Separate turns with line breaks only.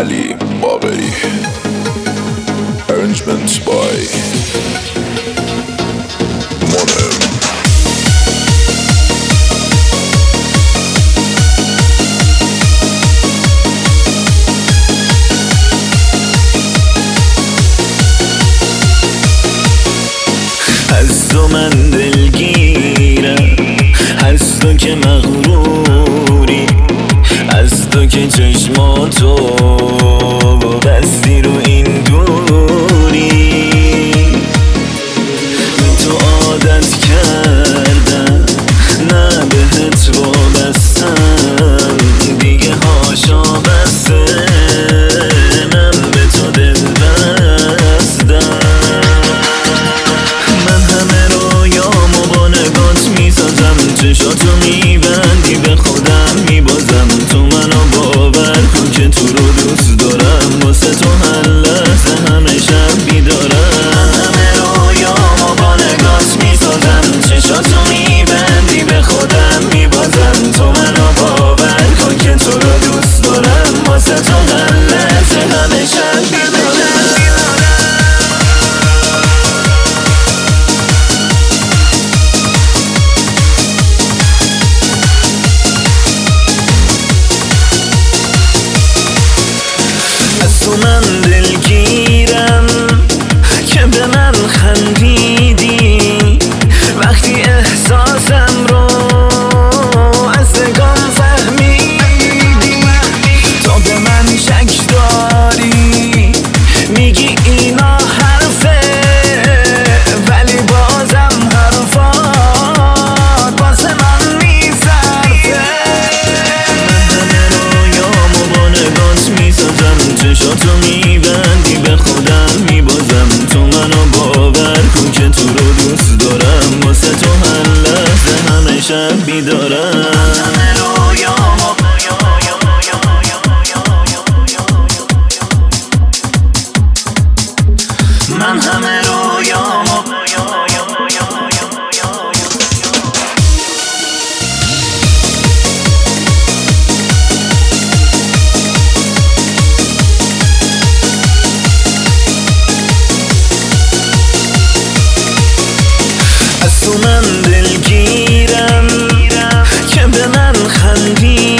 علی باقری. Arrangement by Monem.
از تو من دلگیرم، از تو که مغروری، از تو که چشماتو بستی رو این دوری. به تو عادت کردم، نه بهت وابستم، دیگه هاشا بسته من به تو دل بستم. من همه رویامو با نگات میسازم، چشاتو میبندی به خودم میبازم. تو منو باور کن که تو رو دوست دارم، واسه تو هر لحظه همه شب بیدارم. من همه رویامو با نگات میسازم، چشاتو میبندی به خودم میبازم. تو منو باور کن که تو رو دوست دارم، واسه تو هر لحظه همه شب بیدارم. از تو من دلگیرم که به من خندیدی، وقتی احساسم رو از نگام فهمیدی. تو به من شک داری، میگی اینا حرفه، ولی بازم حرفات واسه من میصرفه. من همه رویامو با نگات میسازم، چشاتو میبندی به خودم میبازم. تو منو باور کن که تو رو دوست دارم، واسه تو هر لحظه همه شب بیدارم. من همه رویامو از تو من دلگیرم که به من خندی،